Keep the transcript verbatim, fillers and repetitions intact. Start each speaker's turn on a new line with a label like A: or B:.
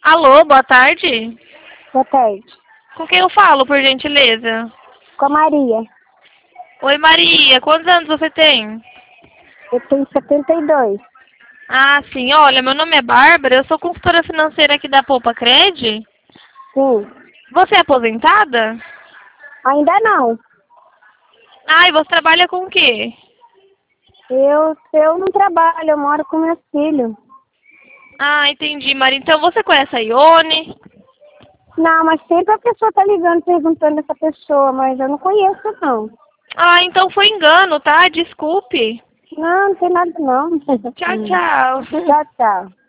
A: Alô, boa tarde.
B: Boa tarde.
A: Com quem eu falo, por gentileza?
B: Com a Maria.
A: Oi, Maria. Quantos anos você tem?
B: Eu tenho setenta e dois.
A: Ah, sim. Olha, meu nome é Bárbara. Eu sou consultora financeira aqui da Poupa Cred.
B: Sim.
A: Você é aposentada?
B: Ainda não.
A: Ah, e você trabalha com o quê?
B: Eu, eu não trabalho, eu moro com meus filhos.
A: Ah, entendi, Maria. Então você conhece a Ione?
B: Não, mas sempre a pessoa tá ligando perguntando essa pessoa, mas eu não conheço não.
A: Ah, então foi engano, tá? Desculpe.
B: Não, não tem nada não.
A: Tchau, tchau.
B: Tchau, tchau.